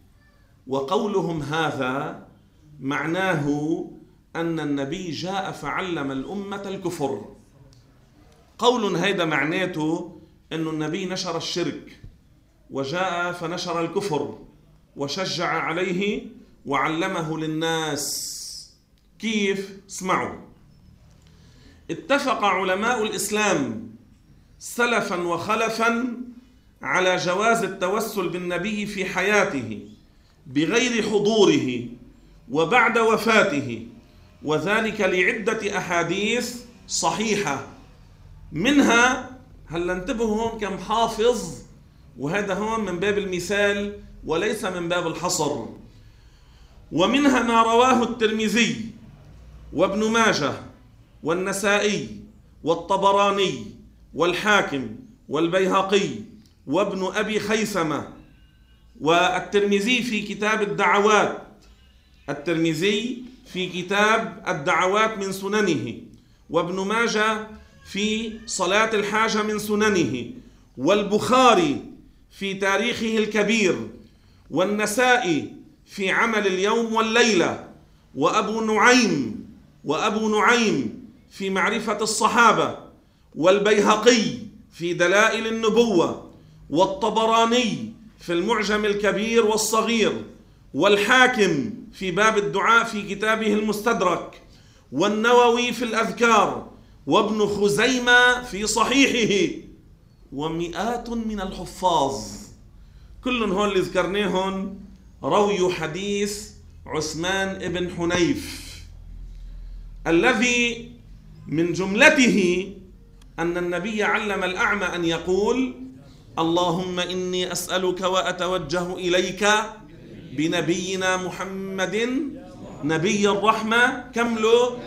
وقولهم هذا معناه أن النبي جاء فعلم الأمة الكفر. قول هيدا معناته أن النبي نشر الشرك وجاء فنشر الكفر وشجع عليه وعلمه للناس. كيف؟ اسمعوا. اتفق علماء الإسلام سلفا وخلفا على جواز التوسل بالنبي في حياته بغير حضوره وبعد وفاته، وذلك لعدة أحاديث صحيحة. منها هل انتبهوا هون كم حافظ، وهذا هون من باب المثال وليس من باب الحصر. ومنها ما رواه الترمذي وابن ماجه والنسائي والطبراني والحاكم والبيهقي وابن أبي خيثمة والترمذي في كتاب الدعوات، الترمذي في كتاب الدعوات من سننه، وابن ماجه في صلاة الحاجة من سننه، والبخاري في تاريخه الكبير، والنسائي في عمل اليوم والليلة، وأبو نعيم في معرفة الصحابة، والبيهقي في دلائل النبوة، والطبراني في المعجم الكبير والصغير، والحاكم في باب الدعاء في كتابه المستدرك، والنووي في الأذكار، وابن خزيمة في صحيحه، ومئات من الحفاظ كلهم هون اللي ذكرناهم رويوا حديث عثمان ابن حنيف، الذي من جملته أن النبي علم الأعمى أن يقول: اللهم إني أسألك وأتوجه إليك بنبينا محمد نبي الرحمة، كملوا: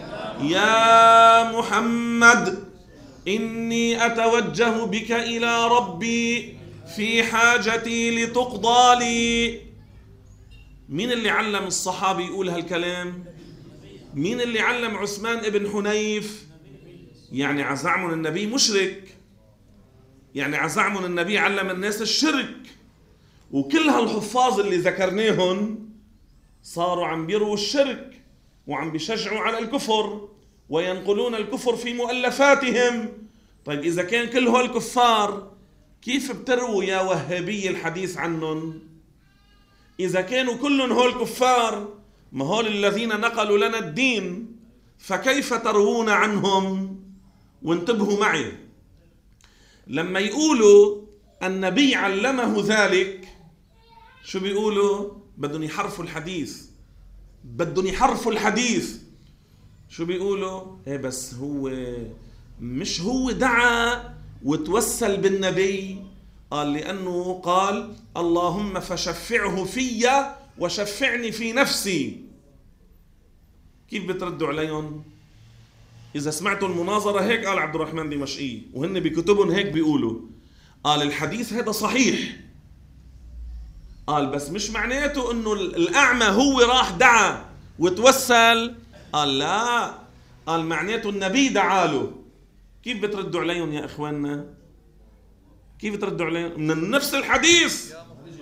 يا محمد إني أتوجه بك إلى ربي في حاجتي لتقضى لي. مين اللي علم الصحابي يقول هالكلام؟ مين اللي علم عثمان ابن حنيف؟ يعني عزعمن النبي مشرك، يعني عزعمن النبي علم الناس الشرك، وكل هالحفاظ اللي ذكرناهم صاروا عم بيروا الشرك وعم بيشجعوا على الكفر وينقلون الكفر في مؤلفاتهم. طيب إذا كان كل هول كفار، كيف بتروا يا وهابي الحديث عنهم؟ إذا كانوا كلهم هول كفار، ما هول الذين نقلوا لنا الدين، فكيف تروون عنهم؟ وانتبهوا معي، لما يقولوا النبي علمه ذلك، شو بيقولوا؟ بدهم يحرفوا الحديث، بدهم يحرفوا الحديث. شو بيقولوا؟ ايه بس هو مش هو دعا وتوسل بالنبي؟ قال لأنه قال: اللهم فشفعه في وشفعني في نفسي. كيف بتردوا عليهم؟ إذا سمعتوا المناظرة هيك قال عبد الرحمن دمشقي، وهن بكتبهم هيك بيقولوا. قال الحديث هذا صحيح، قال بس مش معناته انه الأعمى هو راح دعا وتوسل. قال لا، قال معناته النبي دعاله. كيف بتردوا عليهم يا إخواننا؟ كيف بتردوا عليهم؟ من نفس الحديث،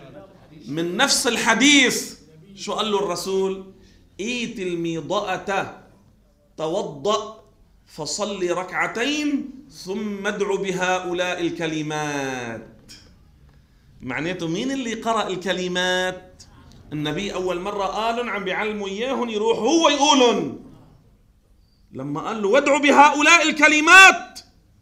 من نفس الحديث. شو قال له الرسول؟ ايت الميضأة توضأ فصلي ركعتين ثم ادعو بهؤلاء الكلمات. معناته مين اللي قرأ الكلمات؟ النبي أول مرة قالن عم بيعلموا إياهم، يروح هو يقولن. لما قال له وادعوا بهؤلاء الكلمات،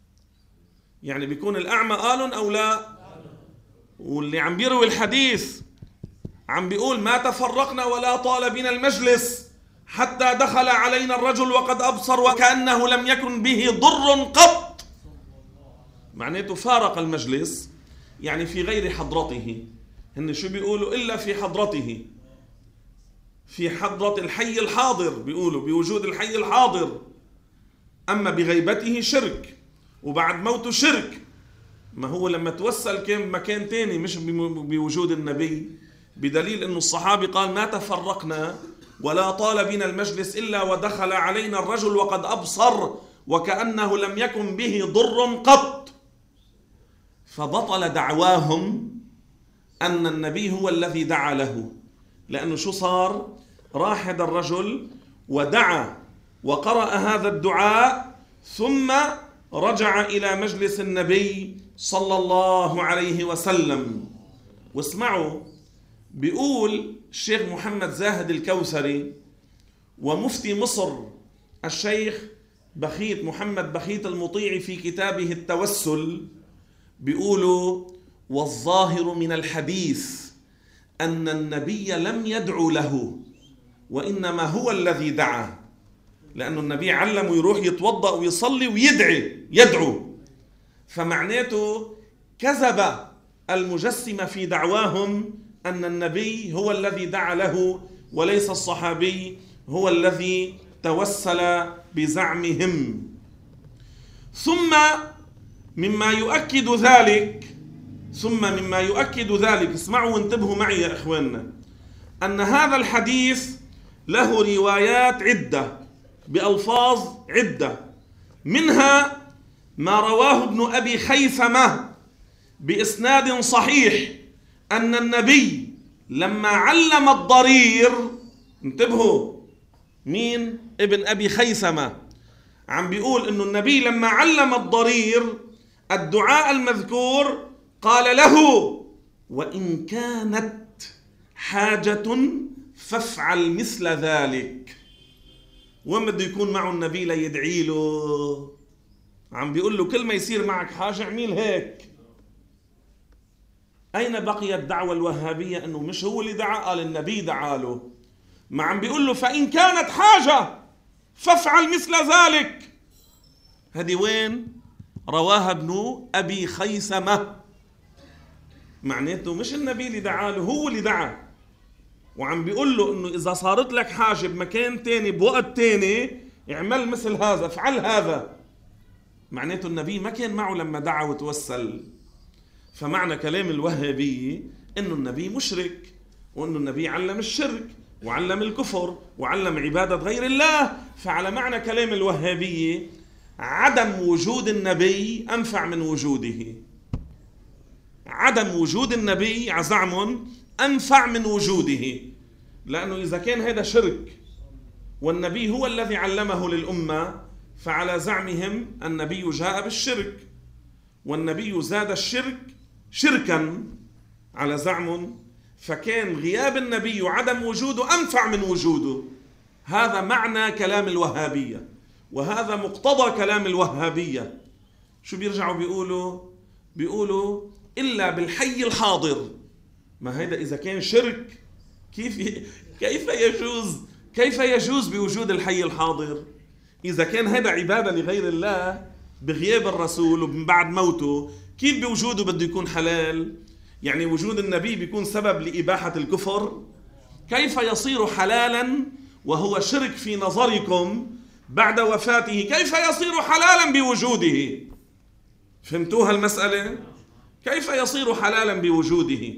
يعني بيكون الأعمى قالن أو لا؟ واللي عم بيروي الحديث عم بيقول: ما تفرقنا ولا طال بنا المجلس حتى دخل علينا الرجل وقد أبصر وكأنه لم يكن به ضر قط. معناته فارق المجلس، يعني في غير حضرته. هن شو بيقولوا؟ إلا في حضرته، في حضرة الحي الحاضر، بيقولوا بوجود الحي الحاضر. أما بغيبته شرك، وبعد موته شرك. ما هو لما توسل كان مكان تاني مش بوجود النبي، بدليل أنه الصحابي قال: ما تفرقنا ولا طال بنا المجلس إلا ودخل علينا الرجل وقد أبصر وكأنه لم يكن به ضر قط. فبطل دعواهم أن النبي هو الذي دعا له، لأنه شو صار؟ راح هذا الرجل ودعا وقرأ هذا الدعاء، ثم رجع إلى مجلس النبي صلى الله عليه وسلم. واسمعوا، بيقول الشيخ محمد زاهد الكوثري ومفتي مصر الشيخ بخيت محمد بخيت المطيعي في كتابه التوسل، بيقولوا: والظاهر من الحديث أن النبي لم يدعو له، وإنما هو الذي دعا، لأن النبي علمه يروح يتوضأ ويصلي يدعو. فمعناته كذب المجسمة في دعواهم أن النبي هو الذي دعا له، وليس الصحابي هو الذي توسل بزعمهم. ثم مما يؤكد ذلك، ثم مما يؤكد ذلك، اسمعوا وانتبهوا معي يا إخواننا، أن هذا الحديث له روايات عدة بألفاظ عدة، منها ما رواه ابن أبي خيثمة بإسناد صحيح أن النبي لما علم الضرير، انتبهوا، مين؟ ابن أبي خيثمة عم بيقول أنه النبي لما علم الضرير الدعاء المذكور قال له: وإن كانت حاجة فافعل مثل ذلك. وين بده يكون معه النبي ليدعي له؟ عم بيقول له كل ما يصير معك حاجة اعمل هيك. أين بقيت دعوة الوهابية أنه مش هو اللي دعا، قال النبي دعا له؟ ما عم بيقول له فإن كانت حاجة فافعل مثل ذلك. هذه وين؟ رواها ابن أبي خيثمة. معناته مش النبي اللي دعا له، هو اللي دعا، وعم بيقول له انه اذا صارت لك حاجة بمكان تاني بوقت تاني اعمل مثل هذا، افعل هذا. معناته النبي ما كان معه لما دعا وتوسل. فمعنى كلام الوهابية انه النبي مشرك، وانه النبي علم الشرك وعلم الكفر وعلم عبادة غير الله. فعلى معنى كلام الوهابية عدم وجود النبي أنفع من وجوده. عدم وجود النبي على زعمهم أنفع من وجوده، لأنه إذا كان هذا شرك والنبي هو الذي علمه للأمة، فعلى زعمهم النبي جاء بالشرك، والنبي زاد الشرك شركا على زعمهم، فكان غياب النبي وعدم وجوده أنفع من وجوده. هذا معنى كلام الوهابية، وهذا مقتضى كلام الوهابية. شو بيرجعوا بيقولوا إلا بالحي الحاضر. ما هذا إذا كان شرك كيف يجوز بوجود الحي الحاضر؟ إذا كان هذا عبادة لغير الله بغياب الرسول ومن بعد موته، كيف بوجوده بده يكون حلال؟ يعني وجود النبي بيكون سبب لإباحة الكفر؟ كيف يصير حلالا وهو شرك في نظركم بعد وفاته؟ كيف يصير حلالا بوجوده؟ فهمتوها المسألة؟ كيف يصير حلالا بوجوده؟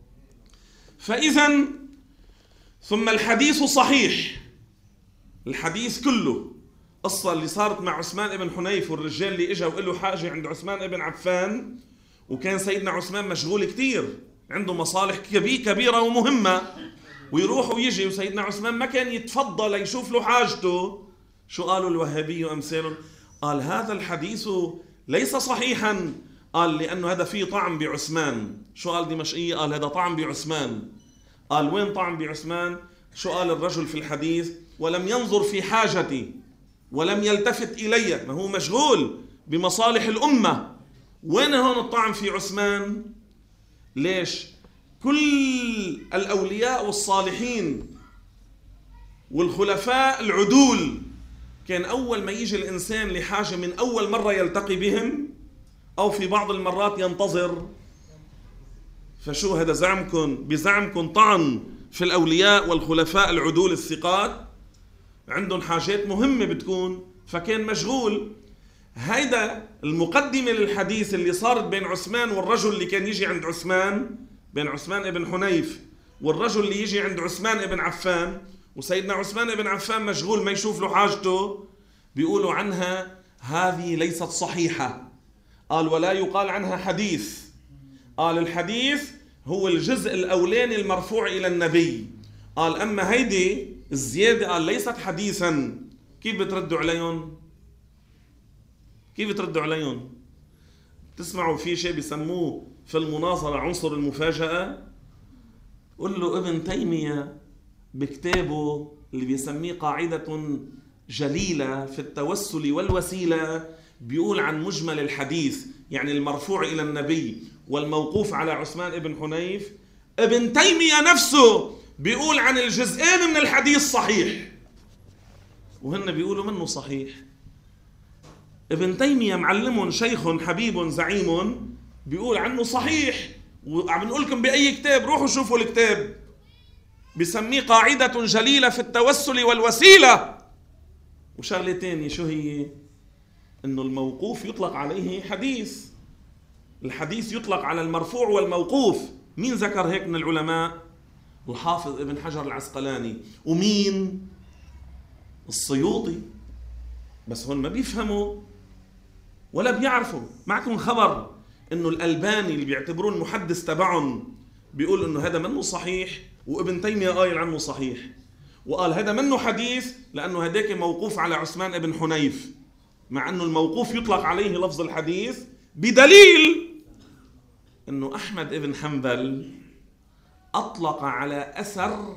فإذا ثم الحديث صحيح، الحديث كله قصة اللي صارت مع عثمان بن حنيف والرجال اللي اجوا وقالوا حاجة عند عثمان بن عفان، وكان سيدنا عثمان مشغول كتير، عنده مصالح كبيرة ومهمة، ويروح ويجي، وسيدنا عثمان ما كان يتفضل يشوف له حاجته. شو قالوا الوهابي وأمثالهم؟ قال هذا الحديث ليس صحيحا، قال لأنه هذا فيه طعن بعثمان. شو قال دمشقية؟ قال هذا طعن بعثمان. قال وين طعن بعثمان؟ شو قال الرجل في الحديث؟ ولم ينظر في حاجتي ولم يلتفت إلي، ما هو مشغول بمصالح الأمة. وين هون الطعن في عثمان؟ ليش؟ كل الأولياء والصالحين والخلفاء العدول كان أول ما يجي الإنسان لحاجة من أول مرة يلتقي بهم، أو في بعض المرات ينتظر. فشو هذا بزعمكم طعن في الأولياء والخلفاء العدول الثقات؟ عندهم حاجات مهمة بتكون، فكان مشغول. هيدا المقدمة للحديث اللي صارت بين عثمان والرجل اللي كان يجي عند عثمان، بين عثمان ابن حنيف والرجل اللي يجي عند عثمان ابن عفان، وسيدنا عثمان ابن عفان مشغول ما يشوف له حاجته. بيقولوا عنها هذه ليست صحيحة. قال ولا يقال عنها حديث. قال الحديث هو الجزء الأولاني المرفوع إلى النبي. قال أما هيدي الزيادة قال ليست حديثا. كيف بتردوا عليهم؟ تسمعوا في شيء بيسموه في المناظرة عنصر المفاجأة. قل له ابن تيمية بكتابه اللي بيسميه قاعدة جليلة في التوسل والوسيلة بيقول عن مجمل الحديث، يعني المرفوع إلى النبي والموقوف على عثمان ابن حنيف، ابن تيمية نفسه بيقول عن الجزئين من الحديث صحيح، وهن بيقولوا منه صحيح. ابن تيمية معلم شيخ حبيب زعيم بيقول عنه صحيح، وعم نقول لكم بأي كتاب، روحوا شوفوا الكتاب، بيسميه قاعدة جليلة في التوسل والوسيلة. وشغلة تانية شو هي؟ انه الموقوف يطلق عليه حديث، الحديث يطلق على المرفوع والموقوف. مين ذكر هيك من العلماء؟ الحافظ ابن حجر العسقلاني. ومين؟ السيوطي. بس هون ما بيفهموا ولا بيعرفوا. معكم خبر انه الألباني اللي بيعتبروه المحدث تبعهم بيقول انه هذا منه صحيح، وابن تيمية قايل عنه صحيح، وقال هذا منه حديث لأنه هداك موقوف على عثمان ابن حنيف، مع أنه الموقوف يطلق عليه لفظ الحديث، بدليل أنه أحمد ابن حنبل أطلق على أثر.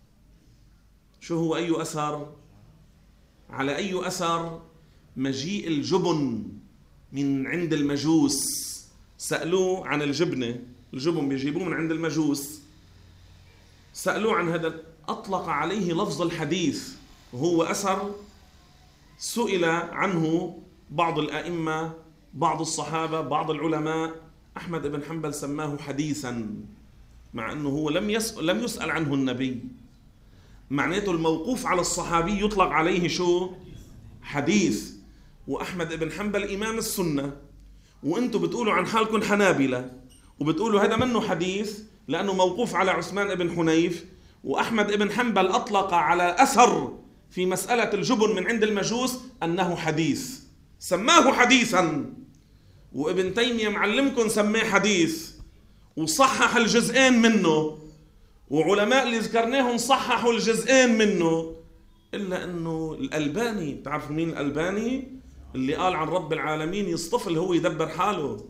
شو هو أي أثر؟ على أي أثر؟ مجيء الجبن من عند المجوس. سألوه عن الجبن بيجيبوه من عند المجوس، سألوه عن هذا، أطلق عليه لفظ الحديث، وهو أثر سئل عنه بعض الأئمة، بعض الصحابة، بعض العلماء. أحمد بن حنبل سماه حديثا، مع أنه هو لم يسأل عنه النبي. معناته الموقوف على الصحابي يطلق عليه شو؟ حديث. وأحمد بن حنبل إمام السنة، وأنتم بتقولوا عن حالكم حنابلة وبتقولوا هذا منه حديث لأنه موقوف على عثمان بن حنيف. وأحمد بن حنبل أطلق على أثر في مسألة الجبن من عند المجوس أنه حديث، سماه حديثا. وابن تيمية معلمكم سماه حديث وصحح الجزئين منه، وعلماء اللي ذكرناهم صححوا الجزئين منه. إلا أنه الألباني، تعرفوا مين الألباني؟ اللي قال عن رب العالمين يصطفل هو يدبر حاله.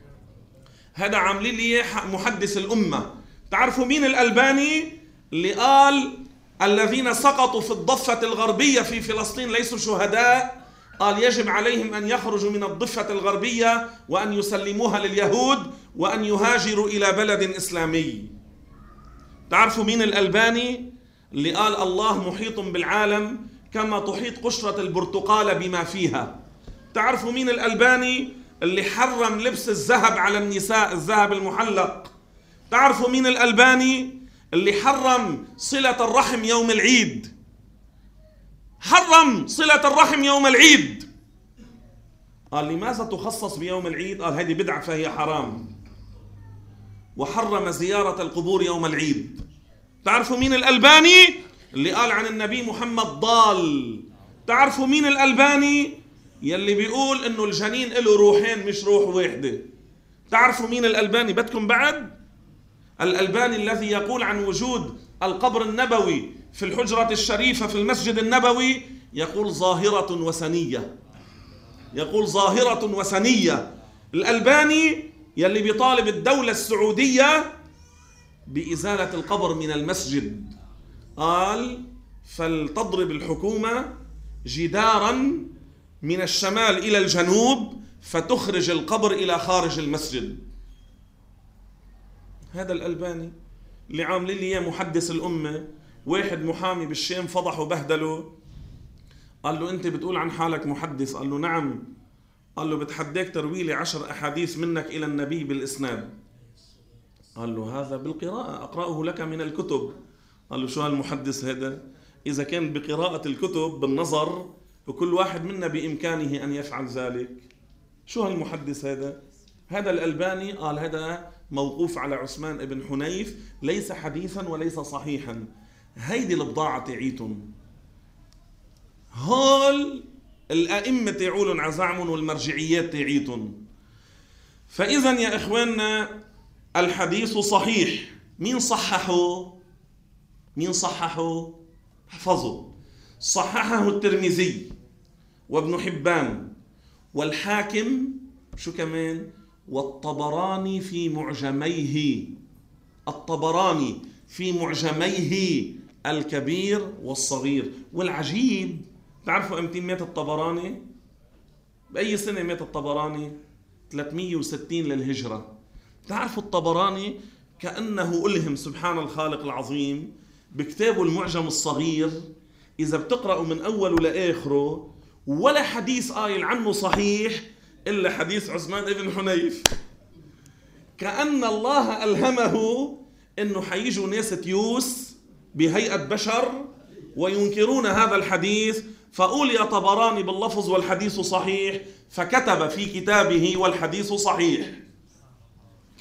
هذا عاملين لي محدث الأمة. تعرفوا مين الألباني؟ اللي قال الذين سقطوا في الضفة الغربية في فلسطين ليسوا شهداء، قال يجب عليهم أن يخرجوا من الضفة الغربية وأن يسلموها لليهود وأن يهاجروا إلى بلد إسلامي. تعرفوا مين الألباني؟ اللي قال الله محيط بالعالم كما تحيط قشرة البرتقالة بما فيها. تعرفوا مين الألباني؟ اللي حرم لبس الذهب على النساء، الذهب المحلق. تعرفوا مين الألباني؟ اللي حرم صلة الرحم يوم العيد، حرم صلة الرحم يوم العيد. قال لماذا تخصص بيوم العيد؟ قال هذه بدعة فهي حرام. وحرم زيارة القبور يوم العيد. تعرفوا مين الألباني؟ اللي قال عن النبي محمد ضال. تعرفوا مين الألباني؟ يلي بيقول انه الجنين له روحين مش روح واحدة. تعرفوا مين الألباني بدكم بعد؟ الألباني الذي يقول عن وجود القبر النبوي في الحجرة الشريفة في المسجد النبوي، يقول ظاهرة وثنية، يقول ظاهرة وثنية. الألباني يلي بيطالب الدولة السعودية بإزالة القبر من المسجد، قال فلتضرب الحكومة جدارا من الشمال إلى الجنوب فتخرج القبر إلى خارج المسجد. هذا الألباني اللي عامل لي محدث الأمة. واحد محامي بالشام فضحه وبهدله، قال له أنت بتقول عن حالك محدث؟ قال له نعم. قال له بتحداك تروي لي 10 أحاديث منك إلى النبي بالإسناد. قال له هذا بالقراءة، أقرأه لك من الكتب. قال له شو هالمحدث هذا؟ إذا كان بقراءة الكتب بالنظر وكل واحد منا بإمكانه أن يفعل ذلك، شو هالمحدث هذا؟ هذا الألباني قال هذا موقوف على عثمان بن حنيف، ليس حديثا وليس صحيحا. هيدي البضاعة تعيتم. هول الأئمة تعولن عزعمن والمرجعيات تعيتن. فإذا يا إخواننا الحديث صحيح. مين صححه؟ مين صححه؟ احفظوا. صححه الترمذي وابن حبان والحاكم، شو كمان؟ والطبراني في معجميه، الطبراني في معجميه الكبير والصغير. والعجيب، تعرفوا امتى مات الطبراني؟ بأي سنة مات الطبراني؟ 360 للهجرة. تعرفوا الطبراني كأنه ألهم سبحان الخالق العظيم بكتابه المعجم الصغير. إذا بتقرأوا من أوله لآخره ولا حديث قايل عنه صحيح إلا حديث عثمان بن حنيف. كأن الله ألهمه إنه حيجوا ناس تيوس بهيئة بشر وينكرون هذا الحديث، فقول يا طبراني باللفظ والحديث صحيح، فكتب في كتابه والحديث صحيح.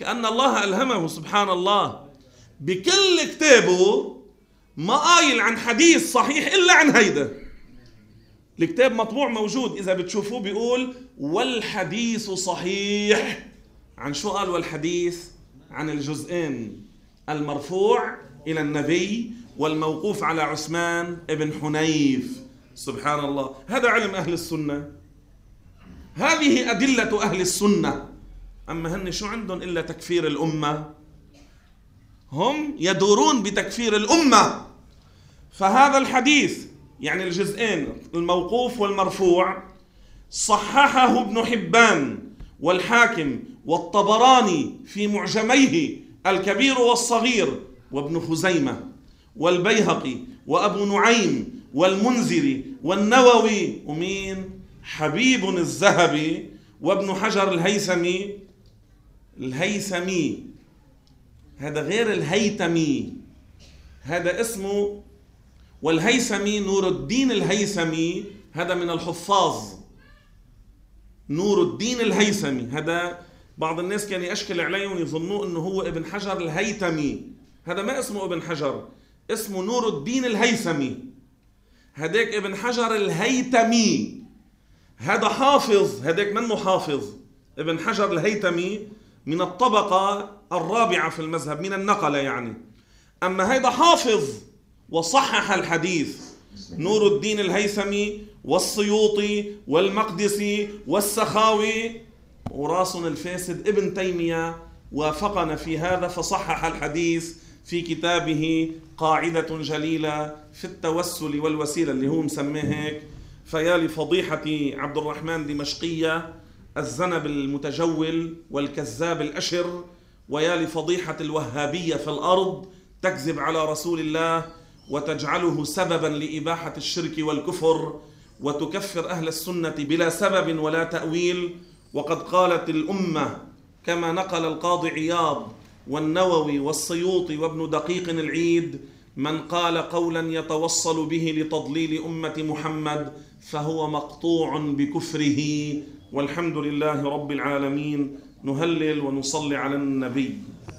كأن الله ألهمه سبحان الله بكل كتابه ما قايل عن حديث صحيح إلا عن هيدا. الكتاب مطبوع موجود، إذا بتشوفوه بيقول والحديث صحيح. عن شو قال والحديث؟ عن الجزئين، المرفوع إلى النبي والموقوف على عثمان ابن حنيف. سبحان الله، هذا علم أهل السنة، هذه أدلة أهل السنة. أما هن شو عندهم إلا تكفير الأمة؟ هم يدورون بتكفير الأمة. فهذا الحديث يعني الجزئين الموقوف والمرفوع صححه ابن حبان والحاكم والطبراني في معجميه الكبير والصغير، وابن خزيمة والبيهقي وأبو نعيم والمنذري والنووي، ومين؟ حبيب الذهبي وابن حجر الهيثمي. هذا غير الهيثمي، هذا اسمه، والهيثمي نور الدين الهيثمي، هذا من الحفاظ. نور الدين الهيثمي هذا بعض الناس كان يشكل عليهم يظنوا انه هو ابن حجر الهيثمي، هذا ما اسمه ابن حجر، اسمه نور الدين الهيثمي. هذاك ابن حجر الهيثمي هذا حافظ، هذاك منه حافظ. ابن حجر الهيثمي من الطبقة الرابعة في المذهب، من النقلة يعني. أما هذا حافظ وصحح الحديث، نور الدين الهيثمي والسيوطي والمقدسي والسخاوي، وراسنا الفاسد ابن تيمية وافقنا في هذا فصحح الحديث في كتابه قاعدة جليلة في التوسل والوسيلة اللي هو مسميه هيك. فيا لفضيحة عبد الرحمن دمشقية الذنب المتجول والكذاب الأشر، ويا لفضيحة الوهابية في الأرض تكذب على رسول الله وتجعله سببا لإباحة الشرك والكفر، وتكفر أهل السنة بلا سبب ولا تأويل. وقد قالت الأمة كما نقل القاضي عياض والنووي والسيوطي وابن دقيق العيد: من قال قولا يتوصل به لتضليل أمة محمد فهو مقطوع بكفره. والحمد لله رب العالمين. نهلل ونصلي على النبي.